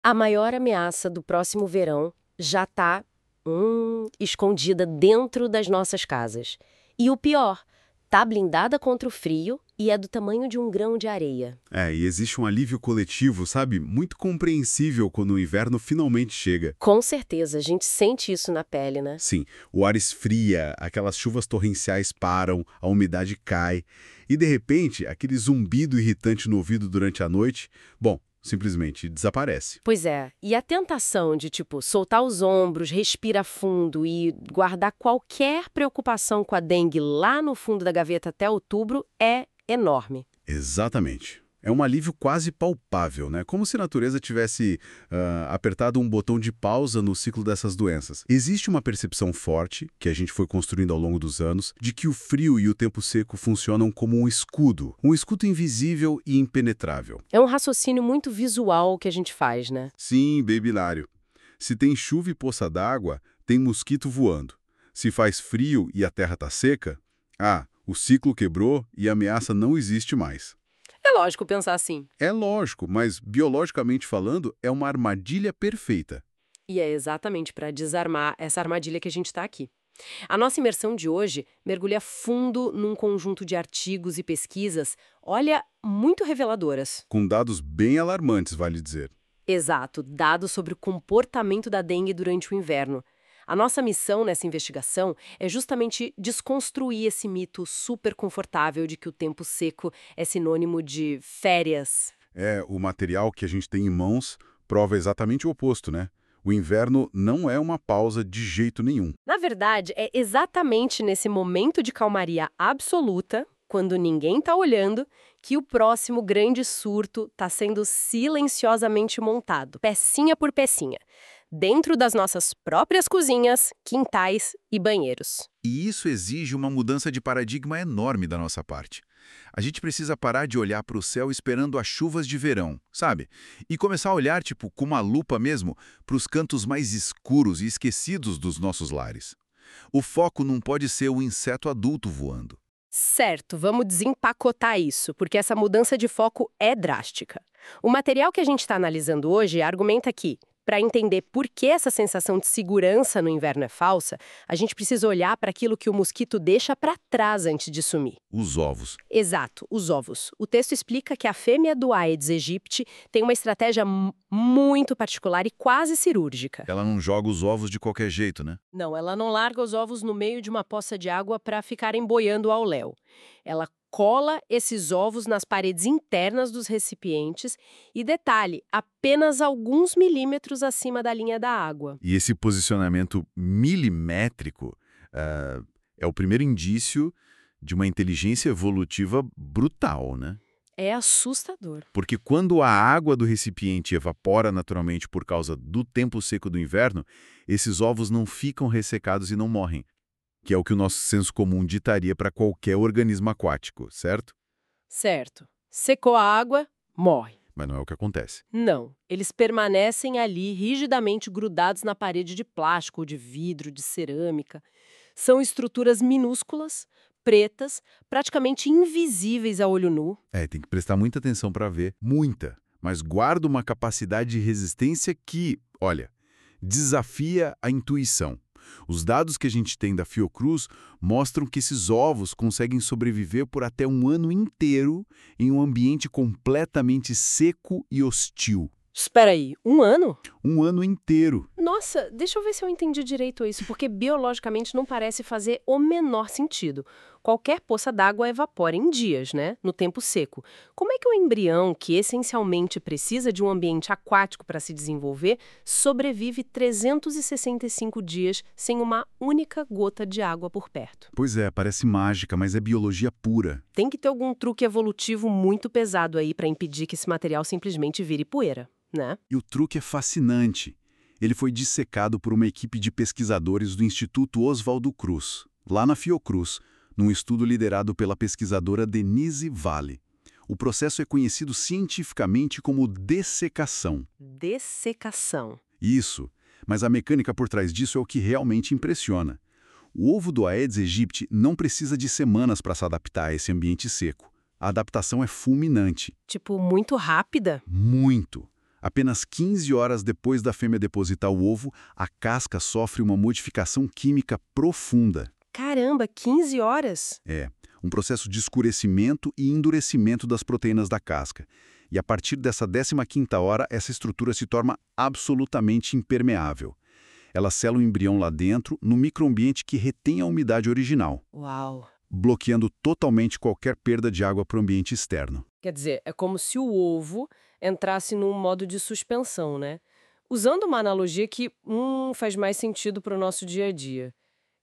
A maior ameaça do próximo verão já está escondida dentro das nossas casas. E o pior, tá blindada contra o frio e é do tamanho de um grão de areia. E existe um alívio coletivo, sabe? Muito compreensível quando o inverno finalmente chega. Com certeza, a gente sente isso na pele, né? Sim, o ar esfria, aquelas chuvas torrenciais param, a umidade cai. E, de repente, aquele zumbido irritante no ouvido durante a noite, bom, simplesmente desaparece. Pois é, e a tentação de, soltar os ombros, respirar fundo e guardar qualquer preocupação com a dengue lá no fundo da gaveta até outubro é enorme. Exatamente. É um alívio quase palpável, né? Como se a natureza tivesse apertado um botão de pausa no ciclo dessas doenças. Existe uma percepção forte, que a gente foi construindo ao longo dos anos, de que o frio e o tempo seco funcionam como um escudo invisível e impenetrável. É um raciocínio muito visual que a gente faz, né? Sim, bem binário. Se tem chuva e poça d'água, tem mosquito voando. Se faz frio e a terra está seca, o ciclo quebrou e a ameaça não existe mais. É lógico pensar assim. É lógico, mas biologicamente falando, é uma armadilha perfeita. E é exatamente para desarmar essa armadilha que a gente está aqui. A nossa imersão de hoje mergulha fundo num conjunto de artigos e pesquisas, olha, muito reveladoras. Com dados bem alarmantes, vale dizer. Exato, dados sobre o comportamento da dengue durante o inverno. A nossa missão nessa investigação é justamente desconstruir esse mito super confortável de que o tempo seco é sinônimo de férias. O material que a gente tem em mãos prova exatamente o oposto, né? O inverno não é uma pausa de jeito nenhum. Na verdade, é exatamente nesse momento de calmaria absoluta, quando ninguém está olhando, que o próximo grande surto está sendo silenciosamente montado, pecinha por pecinha, dentro das nossas próprias cozinhas, quintais e banheiros. E isso exige uma mudança de paradigma enorme da nossa parte. A gente precisa parar de olhar para o céu esperando as chuvas de verão, sabe? E começar a olhar, com uma lupa mesmo, para os cantos mais escuros e esquecidos dos nossos lares. O foco não pode ser o inseto adulto voando. Certo, vamos desempacotar isso, porque essa mudança de foco é drástica. O material que a gente está analisando hoje argumenta que, para entender por que essa sensação de segurança no inverno é falsa, a gente precisa olhar para aquilo que o mosquito deixa para trás antes de sumir. Os ovos. Exato, os ovos. O texto explica que a fêmea do Aedes aegypti tem uma estratégia muito particular e quase cirúrgica. Ela não joga os ovos de qualquer jeito, né? Não, ela não larga os ovos no meio de uma poça de água para ficarem boiando ao léu. Ela cola esses ovos nas paredes internas dos recipientes e, detalhe, apenas alguns milímetros acima da linha da água. E esse posicionamento milimétrico é o primeiro indício de uma inteligência evolutiva brutal, né? É assustador. Porque quando a água do recipiente evapora naturalmente por causa do tempo seco do inverno, esses ovos não ficam ressecados e não morrem, que é o que o nosso senso comum ditaria para qualquer organismo aquático, certo? Certo. Secou a água, morre. Mas não é o que acontece. Não. Eles permanecem ali rigidamente grudados na parede de plástico ou de vidro, de cerâmica. São estruturas minúsculas, pretas, praticamente invisíveis a olho nu. Tem que prestar muita atenção para ver. Muita. Mas guarda uma capacidade de resistência que, olha, desafia a intuição. Os dados que a gente tem da Fiocruz mostram que esses ovos conseguem sobreviver por até um ano inteiro em um ambiente completamente seco e hostil. Espera aí, 1 ano? Um ano inteiro. Nossa, deixa eu ver se eu entendi direito isso, porque biologicamente não parece fazer o menor sentido. Qualquer poça d'água evapora em dias, né? No tempo seco. Como é que o embrião, que essencialmente precisa de um ambiente aquático para se desenvolver, sobrevive 365 dias sem uma única gota de água por perto? Pois é, parece mágica, mas é biologia pura. Tem que ter algum truque evolutivo muito pesado aí para impedir que esse material simplesmente vire poeira, né? E o truque é fascinante. Ele foi dissecado por uma equipe de pesquisadores do Instituto Oswaldo Cruz, lá na Fiocruz, num estudo liderado pela pesquisadora Denise Vale. O processo é conhecido cientificamente como dessecação. Dessecação. Isso, mas a mecânica por trás disso é o que realmente impressiona. O ovo do Aedes aegypti não precisa de semanas para se adaptar a esse ambiente seco. A adaptação é fulminante. Tipo, muito rápida? Muito. Apenas 15 horas depois da fêmea depositar o ovo, a casca sofre uma modificação química profunda. Caramba, 15 horas? Um processo de escurecimento e endurecimento das proteínas da casca. E a partir dessa 15ª hora, essa estrutura se torna absolutamente impermeável. Ela sela o embrião lá dentro, no microambiente que retém a umidade original, Uau! bloqueando totalmente qualquer perda de água para o ambiente externo. Quer dizer, é como se o ovo entrasse num modo de suspensão, né? Usando uma analogia que faz mais sentido para o nosso dia a dia.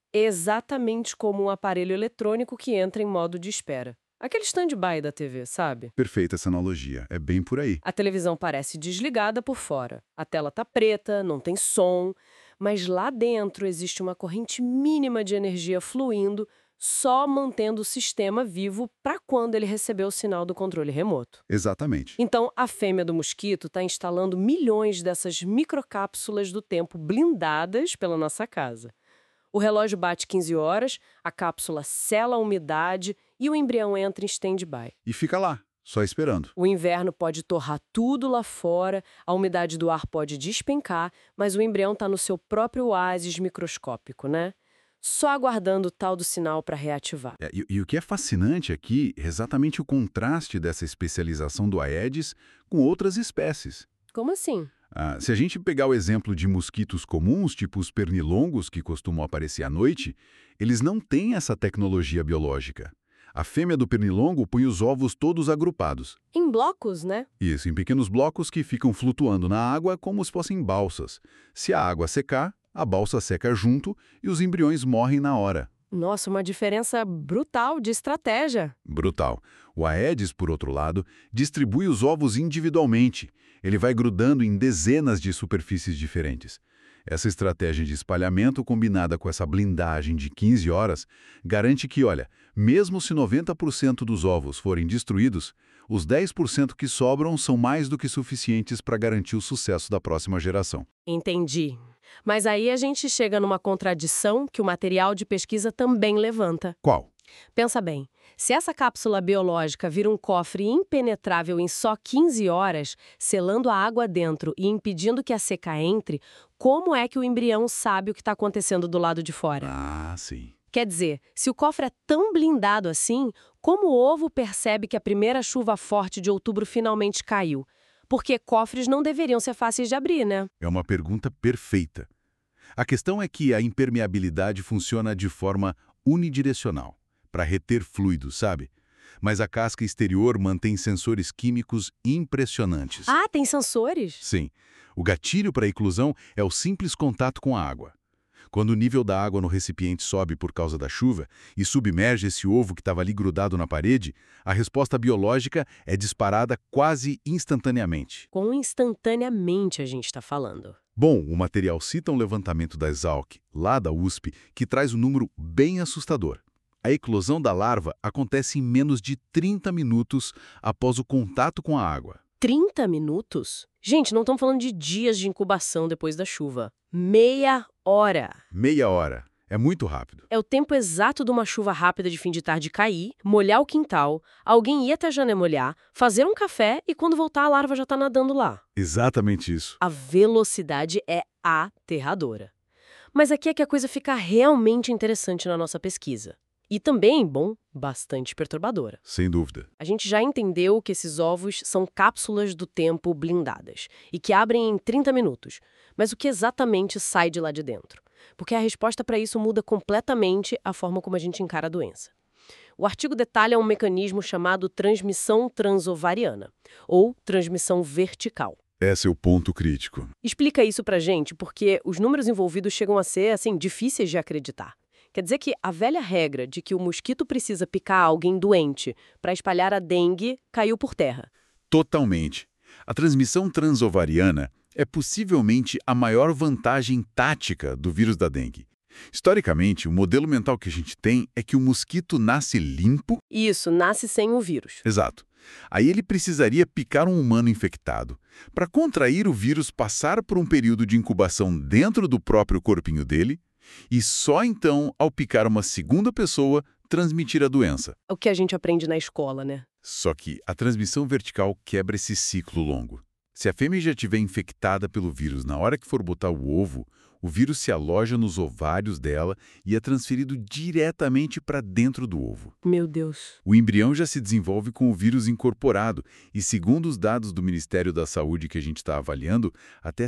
Exatamente como um aparelho eletrônico que entra em modo de espera. Aquele stand-by da TV, sabe? Perfeita essa analogia, é bem por aí. A televisão parece desligada por fora. A tela tá preta, não tem som, mas lá dentro existe uma corrente mínima de energia fluindo, só mantendo o sistema vivo para quando ele receber o sinal do controle remoto. Exatamente. Então, a fêmea do mosquito está instalando milhões dessas microcápsulas do tempo blindadas pela nossa casa. O relógio bate 15 horas, a cápsula sela a umidade e o embrião entra em stand-by. E fica lá, só esperando. O inverno pode torrar tudo lá fora, a umidade do ar pode despencar, mas o embrião está no seu próprio oásis microscópico, né? Só aguardando o tal do sinal para reativar. E o que é fascinante aqui é exatamente o contraste dessa especialização do Aedes com outras espécies. Como assim? Se a gente pegar o exemplo de mosquitos comuns, tipo os pernilongos que costumam aparecer à noite, eles não têm essa tecnologia biológica. A fêmea do pernilongo põe os ovos todos agrupados. Em blocos, né? Isso, em pequenos blocos que ficam flutuando na água como se fossem balsas. Se a água secar, a balsa seca junto e os embriões morrem na hora. Nossa, uma diferença brutal de estratégia. Brutal. O Aedes, por outro lado, distribui os ovos individualmente. Ele vai grudando em dezenas de superfícies diferentes. Essa estratégia de espalhamento, combinada com essa blindagem de 15 horas, garante que, olha, mesmo se 90% dos ovos forem destruídos, os 10% que sobram são mais do que suficientes para garantir o sucesso da próxima geração. Entendi. Mas aí a gente chega numa contradição que o material de pesquisa também levanta. Qual? Pensa bem, se essa cápsula biológica vira um cofre impenetrável em só 15 horas, selando a água dentro e impedindo que a seca entre, como é que o embrião sabe o que está acontecendo do lado de fora? Sim. Quer dizer, se o cofre é tão blindado assim, como o ovo percebe que a primeira chuva forte de outubro finalmente caiu? Porque cofres não deveriam ser fáceis de abrir, né? É uma pergunta perfeita. A questão é que a impermeabilidade funciona de forma unidirecional, para reter fluidos, sabe? Mas a casca exterior mantém sensores químicos impressionantes. Ah, tem sensores? Sim. O gatilho para a eclosão é o simples contato com a água. Quando o nível da água no recipiente sobe por causa da chuva e submerge esse ovo que estava ali grudado na parede, a resposta biológica é disparada quase instantaneamente. Com instantaneamente a gente está falando. Bom, o material cita um levantamento da Exalc, lá da USP, que traz um número bem assustador. A eclosão da larva acontece em menos de 30 minutos após o contato com a água. 30 minutos? Gente, não estamos falando de dias de incubação depois da chuva. Meia hora. Meia hora. É muito rápido. É o tempo exato de uma chuva rápida de fim de tarde cair, molhar o quintal, alguém ir até a janela molhar, fazer um café e quando voltar a larva já está nadando lá. Exatamente isso. A velocidade é aterradora. Mas aqui é que a coisa fica realmente interessante na nossa pesquisa. E também, bom, bastante perturbadora. Sem dúvida. A gente já entendeu que esses ovos são cápsulas do tempo blindadas e que abrem em 30 minutos. Mas o que exatamente sai de lá de dentro? Porque a resposta para isso muda completamente a forma como a gente encara a doença. O artigo detalha um mecanismo chamado transmissão transovariana, ou transmissão vertical. Esse é o ponto crítico. Explica isso pra gente, porque os números envolvidos chegam a ser, assim, difíceis de acreditar. Quer dizer que a velha regra de que o mosquito precisa picar alguém doente para espalhar a dengue caiu por terra. Totalmente. A transmissão transovariana é possivelmente a maior vantagem tática do vírus da dengue. Historicamente, o modelo mental que a gente tem é que o mosquito nasce limpo. Isso, nasce sem o vírus. Exato. Aí ele precisaria picar um humano infectado. Para contrair o vírus, passar por um período de incubação dentro do próprio corpinho dele, e só então, ao picar uma segunda pessoa, transmitir a doença. É o que a gente aprende na escola, né? Só que a transmissão vertical quebra esse ciclo longo. Se a fêmea já estiver infectada pelo vírus na hora que for botar o ovo, o vírus se aloja nos ovários dela e é transferido diretamente para dentro do ovo. Meu Deus. O embrião já se desenvolve com o vírus incorporado e, segundo os dados do Ministério da Saúde que a gente está avaliando, até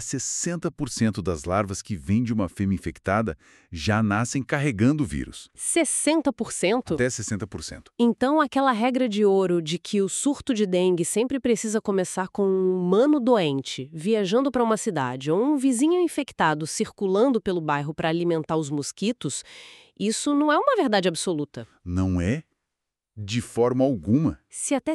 60% das larvas que vêm de uma fêmea infectada já nascem carregando o vírus. 60%? Até 60%. Então, aquela regra de ouro de que o surto de dengue sempre precisa começar com um humano doente, viajando para uma cidade, ou um vizinho infectado circulando pelo bairro para alimentar os mosquitos, isso não é uma verdade absoluta. Não é? De forma alguma. Se até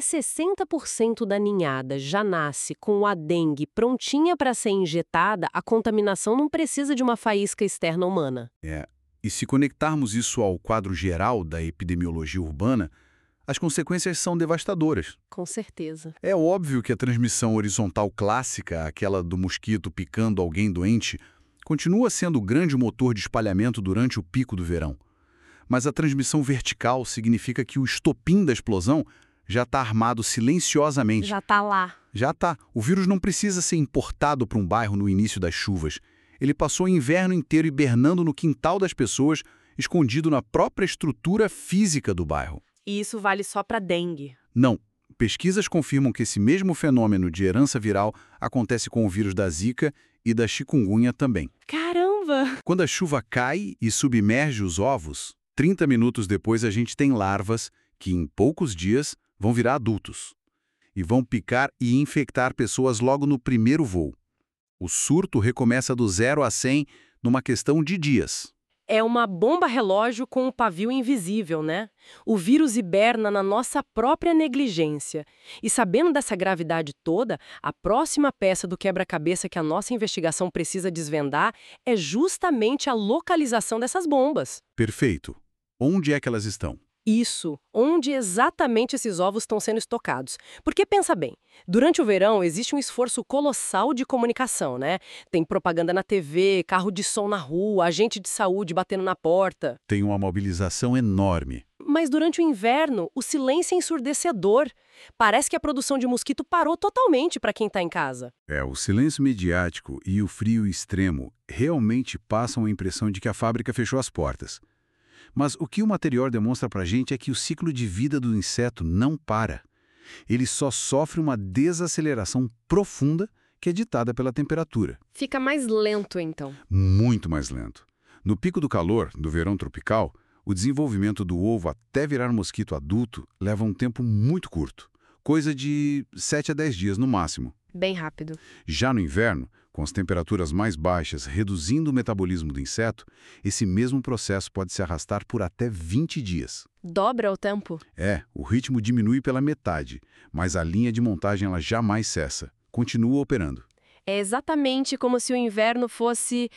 60% da ninhada já nasce com a dengue prontinha para ser injetada, a contaminação não precisa de uma faísca externa humana. E se conectarmos isso ao quadro geral da epidemiologia urbana, as consequências são devastadoras. Com certeza. É óbvio que a transmissão horizontal clássica, aquela do mosquito picando alguém doente, continua sendo o grande motor de espalhamento durante o pico do verão. Mas a transmissão vertical significa que o estopim da explosão já está armado silenciosamente. Já está lá. Já está. O vírus não precisa ser importado para um bairro no início das chuvas. Ele passou o inverno inteiro hibernando no quintal das pessoas, escondido na própria estrutura física do bairro. E isso vale só para dengue? Não. Pesquisas confirmam que esse mesmo fenômeno de herança viral acontece com o vírus da Zika e da chikungunya também. Caramba! Quando a chuva cai e submerge os ovos, 30 minutos depois a gente tem larvas que, em poucos dias, vão virar adultos. E vão picar e infectar pessoas logo no primeiro voo. O surto recomeça do 0 a 100 numa questão de dias. É uma bomba relógio com um pavio invisível, né? O vírus hiberna na nossa própria negligência. E sabendo dessa gravidade toda, a próxima peça do quebra-cabeça que a nossa investigação precisa desvendar é justamente a localização dessas bombas. Perfeito. Onde é que elas estão? Isso, onde exatamente esses ovos estão sendo estocados. Porque pensa bem, durante o verão existe um esforço colossal de comunicação, né? Tem propaganda na TV, carro de som na rua, agente de saúde batendo na porta. Tem uma mobilização enorme. Mas durante o inverno, o silêncio é ensurdecedor. Parece que a produção de mosquito parou totalmente para quem está em casa. O silêncio midiático e o frio extremo realmente passam a impressão de que a fábrica fechou as portas. Mas o que o material demonstra para a gente é que o ciclo de vida do inseto não para. Ele só sofre uma desaceleração profunda que é ditada pela temperatura. Fica mais lento, então. Muito mais lento. No pico do calor, do verão tropical, o desenvolvimento do ovo até virar mosquito adulto leva um tempo muito curto, coisa de 7 a 10 dias no máximo. Bem rápido. Já no inverno, com as temperaturas mais baixas reduzindo o metabolismo do inseto, esse mesmo processo pode se arrastar por até 20 dias. Dobra o tempo? O ritmo diminui pela metade, mas a linha de montagem ela jamais cessa. Continua operando. É exatamente como se o inverno fosse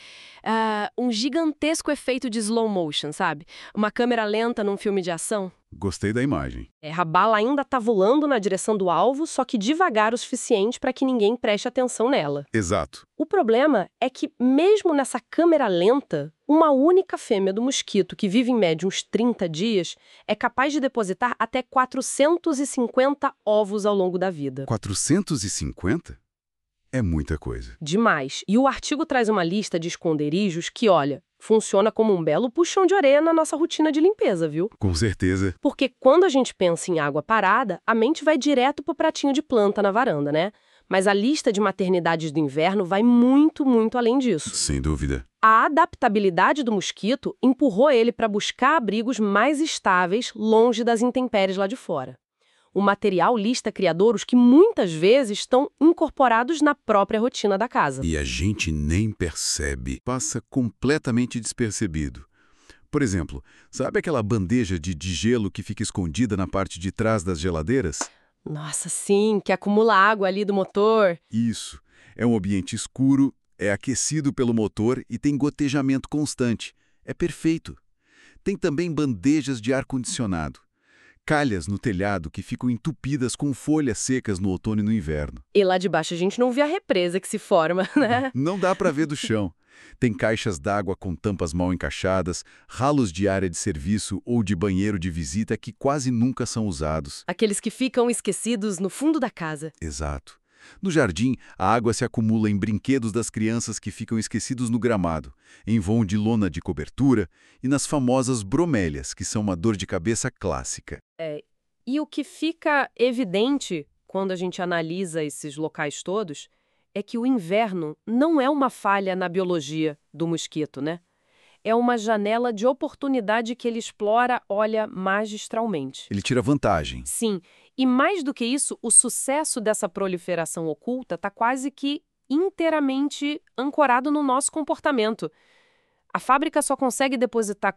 um gigantesco efeito de slow motion, sabe? Uma câmera lenta num filme de ação. Gostei da imagem. A bala ainda está voando na direção do alvo, só que devagar o suficiente para que ninguém preste atenção nela. Exato. O problema é que, mesmo nessa câmera lenta, uma única fêmea do mosquito, que vive em média uns 30 dias, é capaz de depositar até 450 ovos ao longo da vida. 450? É muita coisa. Demais. E o artigo traz uma lista de esconderijos que, olha, funciona como um belo puxão de orelha na nossa rotina de limpeza, viu? Com certeza. Porque quando a gente pensa em água parada, a mente vai direto pro pratinho de planta na varanda, né? Mas a lista de maternidades do inverno vai muito, muito além disso. Sem dúvida. A adaptabilidade do mosquito empurrou ele para buscar abrigos mais estáveis, longe das intempéries lá de fora. O material lista criadouros que muitas vezes estão incorporados na própria rotina da casa. E a gente nem percebe. Passa completamente despercebido. Por exemplo, sabe aquela bandeja de gelo que fica escondida na parte de trás das geladeiras? Nossa, sim, que acumula água ali do motor. Isso. É um ambiente escuro, é aquecido pelo motor e tem gotejamento constante. É perfeito. Tem também bandejas de ar-condicionado. Calhas no telhado que ficam entupidas com folhas secas no outono e no inverno. E lá de baixo a gente não vê a represa que se forma, né? Não dá para ver do chão. Tem caixas d'água com tampas mal encaixadas, ralos de área de serviço ou de banheiro de visita que quase nunca são usados. Aqueles que ficam esquecidos no fundo da casa. Exato. No jardim, a água se acumula em brinquedos das crianças que ficam esquecidos no gramado, em vão de lona de cobertura e nas famosas bromélias, que são uma dor de cabeça clássica. E o que fica evidente quando a gente analisa esses locais todos é que o inverno não é uma falha na biologia do mosquito, né? É uma janela de oportunidade que ele explora, olha, magistralmente. Ele tira vantagem. Sim, e mais do que isso, o sucesso dessa proliferação oculta está quase que inteiramente ancorado no nosso comportamento. A fábrica só consegue depositar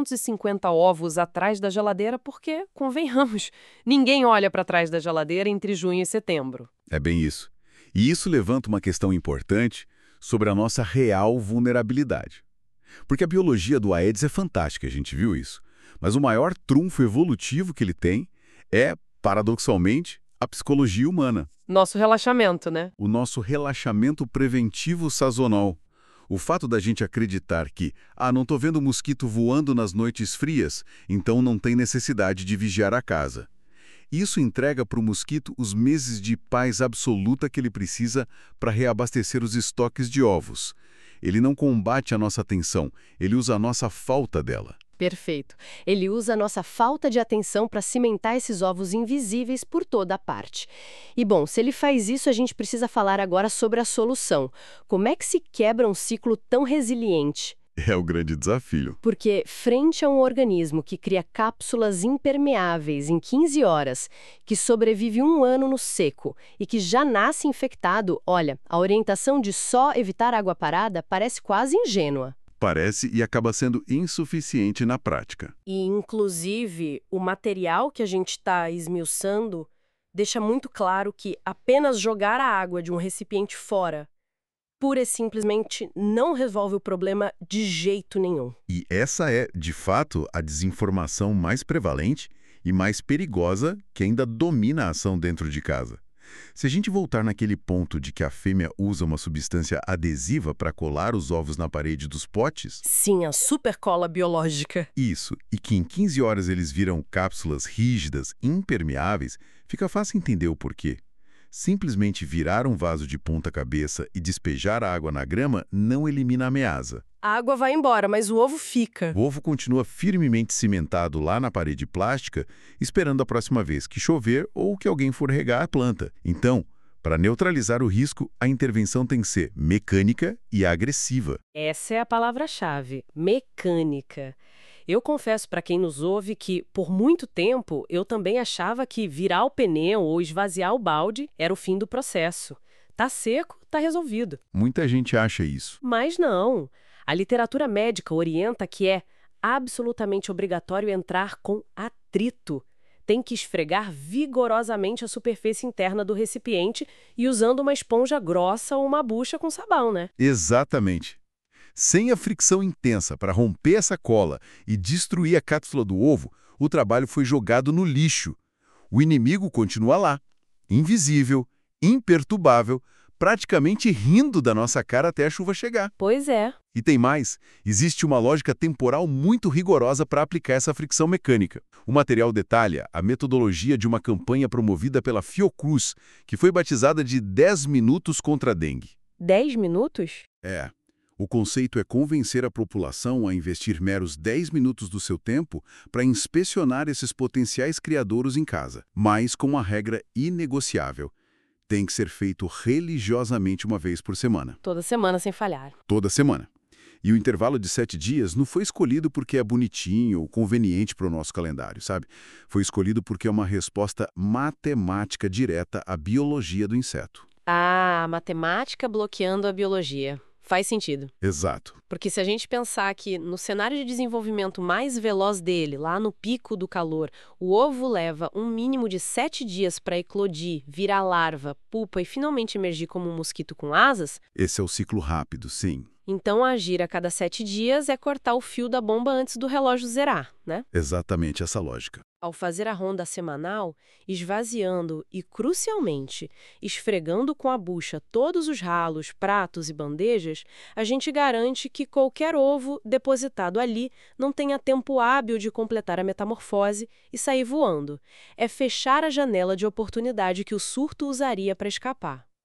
450 ovos atrás da geladeira porque, convenhamos, ninguém olha para trás da geladeira entre junho e setembro. É bem isso. E isso levanta uma questão importante sobre a nossa real vulnerabilidade. Porque a biologia do Aedes é fantástica, a gente viu isso. Mas o maior trunfo evolutivo que ele tem é, paradoxalmente, a psicologia humana. Nosso relaxamento, né? O nosso relaxamento preventivo sazonal. O fato da gente acreditar que, não estou vendo mosquito voando nas noites frias, então não tem necessidade de vigiar a casa. Isso entrega para o mosquito os meses de paz absoluta que ele precisa para reabastecer os estoques de ovos. Ele não combate a nossa atenção, ele usa a nossa falta dela. Perfeito. Ele usa a nossa falta de atenção para cimentar esses ovos invisíveis por toda a parte. E bom, se ele faz isso, a gente precisa falar agora sobre a solução. Como é que se quebra um ciclo tão resiliente? É o grande desafio. Porque, frente a um organismo que cria cápsulas impermeáveis em 15 horas, que sobrevive um ano no seco e que já nasce infectado, olha, a orientação de só evitar água parada parece quase ingênua. Parece e acaba sendo insuficiente na prática. E, inclusive, o material que a gente está esmiuçando deixa muito claro que apenas jogar a água de um recipiente fora pura e simplesmente não resolve o problema de jeito nenhum. E essa é, de fato, a desinformação mais prevalente e mais perigosa que ainda domina a ação dentro de casa. Se a gente voltar naquele ponto de que a fêmea usa uma substância adesiva para colar os ovos na parede dos potes... Sim, a supercola biológica. Isso, e que em 15 horas eles viram cápsulas rígidas, impermeáveis, fica fácil entender o porquê. Simplesmente virar um vaso de ponta cabeça e despejar a água na grama não elimina a ameaça. A água vai embora, mas o ovo fica. O ovo continua firmemente cimentado lá na parede plástica, esperando a próxima vez que chover ou que alguém for regar a planta. Então, para neutralizar o risco, a intervenção tem que ser mecânica e agressiva. Essa é a palavra-chave, mecânica. Eu confesso para quem nos ouve que, por muito tempo, eu também achava que virar o pneu ou esvaziar o balde era o fim do processo. Tá seco, tá resolvido. Muita gente acha isso. Mas não. A literatura médica orienta que é absolutamente obrigatório entrar com atrito. Tem que esfregar vigorosamente a superfície interna do recipiente e usando uma esponja grossa ou uma bucha com sabão, né? Exatamente. Sem a fricção intensa para romper essa cola e destruir a cápsula do ovo, o trabalho foi jogado no lixo. O inimigo continua lá, invisível, imperturbável, praticamente rindo da nossa cara até a chuva chegar. Pois é. E tem mais, existe uma lógica temporal muito rigorosa para aplicar essa fricção mecânica. O material detalha a metodologia de uma campanha promovida pela Fiocruz, que foi batizada de 10 minutos contra a dengue. 10 minutos? É. O conceito é convencer a população a investir meros 10 minutos do seu tempo para inspecionar esses potenciais criadouros em casa, mas com uma regra inegociável. Tem que ser feito religiosamente uma vez por semana. Toda semana sem falhar. Toda semana. E o intervalo de 7 dias não foi escolhido porque é bonitinho ou conveniente para o nosso calendário, sabe? Foi escolhido porque é uma resposta matemática direta à biologia do inseto. Ah, matemática bloqueando a biologia. Faz sentido. Exato. Porque se a gente pensar que no cenário de desenvolvimento mais veloz dele, lá no pico do calor, o ovo leva um mínimo de 7 dias para eclodir, virar larva, pupa e finalmente emergir como um mosquito com asas, Esse é o ciclo rápido, sim. então agir a cada 7 dias é cortar o fio da bomba antes do relógio zerar, né? Exatamente essa lógica. Ao fazer a ronda semanal, esvaziando e, crucialmente, esfregando com a bucha todos os ralos, pratos e bandejas, a gente garante que qualquer ovo depositado ali não tenha tempo hábil de completar a metamorfose e sair voando. É fechar a janela de oportunidade que o surto usaria para escapar.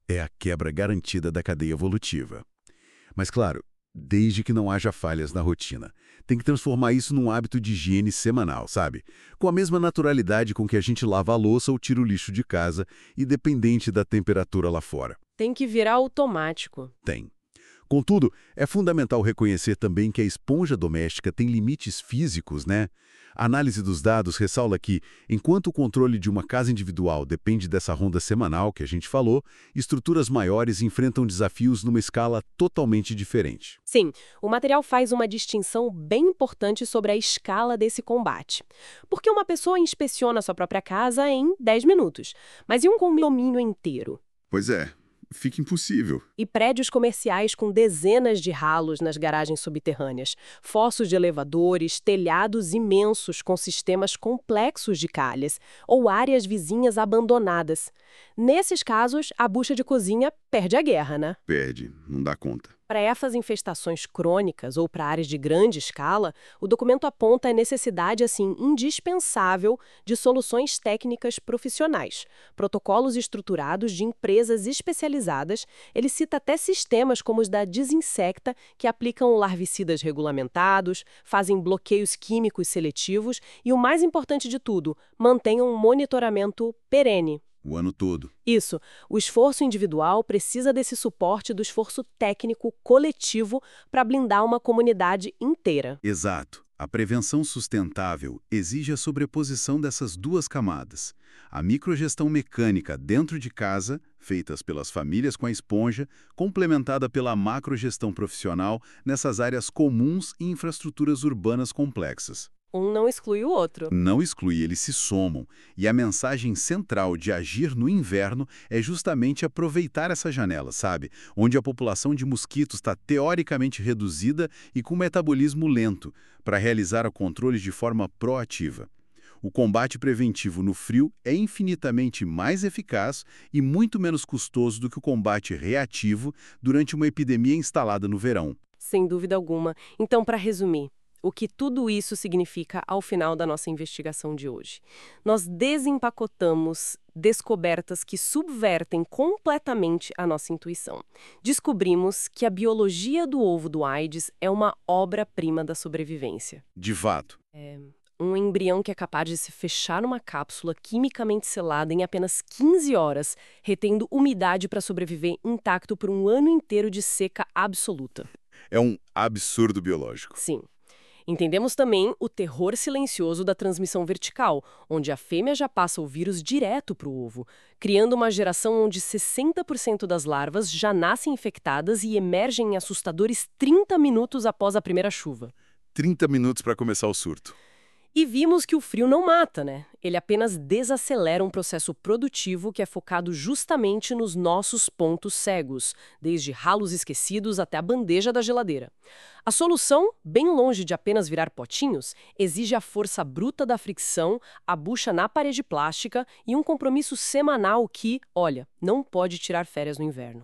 É a quebra garantida da cadeia evolutiva. Mas claro, desde que não haja falhas na rotina. Tem que transformar isso num hábito de higiene semanal, sabe? Com a mesma naturalidade com que a gente lava a louça ou tira o lixo de casa, independente da temperatura lá fora. Tem que virar automático. Tem. Contudo, é fundamental reconhecer também que a esponja doméstica tem limites físicos, né? A análise dos dados ressalta que, enquanto o controle de uma casa individual depende dessa ronda semanal que a gente falou, estruturas maiores enfrentam desafios numa escala totalmente diferente. Sim, o material faz uma distinção bem importante sobre a escala desse combate. Porque uma pessoa inspeciona sua própria casa em 10 minutos, mas e um condomínio inteiro? Pois é, fica impossível. E prédios comerciais com dezenas de ralos nas garagens subterrâneas, fossos de elevadores, telhados imensos com sistemas complexos de calhas, ou áreas vizinhas abandonadas. Nesses casos, a bucha de cozinha perde a guerra, né? Perde, não dá conta. Para essas infestações crônicas ou para áreas de grande escala, o documento aponta a necessidade, assim, indispensável de soluções técnicas profissionais, protocolos estruturados de empresas especializadas. Ele cita até sistemas como os da Desinsekta, que aplicam larvicidas regulamentados, fazem bloqueios químicos seletivos e, o mais importante de tudo, mantêm um monitoramento perene. O ano todo. Isso. O esforço individual precisa desse suporte do esforço técnico coletivo para blindar uma comunidade inteira. Exato. A prevenção sustentável exige a sobreposição dessas duas camadas. A microgestão mecânica dentro de casa, feitas pelas famílias com a esponja, complementada pela macrogestão profissional nessas áreas comuns e infraestruturas urbanas complexas. Um não exclui o outro. Não exclui, eles se somam. E a mensagem central de agir no inverno é justamente aproveitar essa janela, sabe? Onde a população de mosquitos está teoricamente reduzida e com metabolismo lento, para realizar o controle de forma proativa. O combate preventivo no frio é infinitamente mais eficaz e muito menos custoso do que o combate reativo durante uma epidemia instalada no verão. Sem dúvida alguma. Então, para resumir, o que tudo isso significa ao final da nossa investigação de hoje? Nós desempacotamos descobertas que subvertem completamente a nossa intuição. Descobrimos que a biologia do ovo do Aedes é uma obra-prima da sobrevivência. De fato. Um embrião que é capaz de se fechar numa cápsula quimicamente selada em apenas 15 horas, retendo umidade para sobreviver intacto por um ano inteiro de seca absoluta. É um absurdo biológico. Sim. Entendemos também o terror silencioso da transmissão vertical, onde a fêmea já passa o vírus direto para o ovo, criando uma geração onde 60% das larvas já nascem infectadas e emergem em assustadores 30 minutos após a primeira chuva. 30 minutos para começar o surto. E vimos que o frio não mata, né? Ele apenas desacelera um processo produtivo que é focado justamente nos nossos pontos cegos, desde ralos esquecidos até a bandeja da geladeira. A solução, bem longe de apenas virar potinhos, exige a força bruta da fricção, a bucha na parede plástica e um compromisso semanal que, olha, não pode tirar férias no inverno.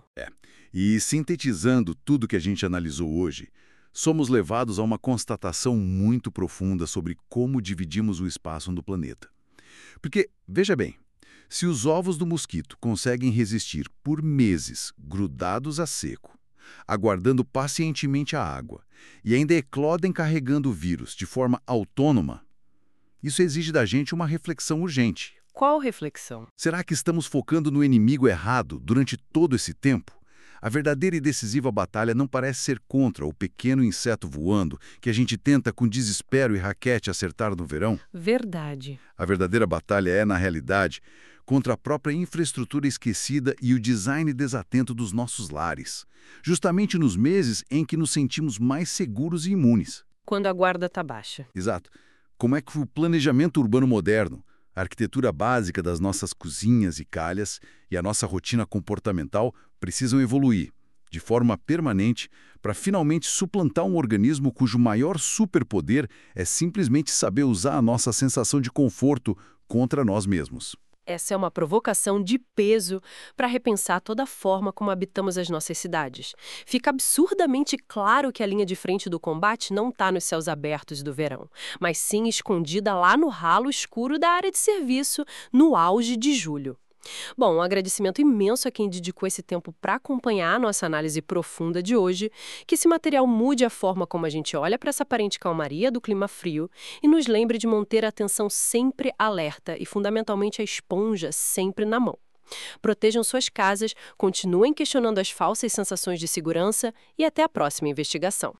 E sintetizando tudo que a gente analisou hoje, somos levados a uma constatação muito profunda sobre como dividimos o espaço no planeta. Porque, veja bem, se os ovos do mosquito conseguem resistir por meses grudados a seco, aguardando pacientemente a água, e ainda eclodem carregando o vírus de forma autônoma, isso exige da gente uma reflexão urgente. Qual reflexão? Será que estamos focando no inimigo errado durante todo esse tempo? A verdadeira e decisiva batalha não parece ser contra o pequeno inseto voando que a gente tenta com desespero e raquete acertar no verão. Verdade. A verdadeira batalha é, na realidade, contra a própria infraestrutura esquecida e o design desatento dos nossos lares, justamente nos meses em que nos sentimos mais seguros e imunes. Quando a guarda está baixa. Exato. Como é que o planejamento urbano moderno, a arquitetura básica das nossas cozinhas e calhas e a nossa rotina comportamental precisam evoluir, de forma permanente, para finalmente suplantar um organismo cujo maior superpoder é simplesmente saber usar a nossa sensação de conforto contra nós mesmos. Essa é uma provocação de peso para repensar toda a forma como habitamos as nossas cidades. Fica absurdamente claro que a linha de frente do combate não está nos céus abertos do verão, mas sim escondida lá no ralo escuro da área de serviço, no auge de julho. Bom, um agradecimento imenso a quem dedicou esse tempo para acompanhar a nossa análise profunda de hoje, que esse material mude a forma como a gente olha para essa aparente calmaria do clima frio e nos lembre de manter a atenção sempre alerta e, fundamentalmente, a esponja sempre na mão. Protejam suas casas, continuem questionando as falsas sensações de segurança e até a próxima investigação.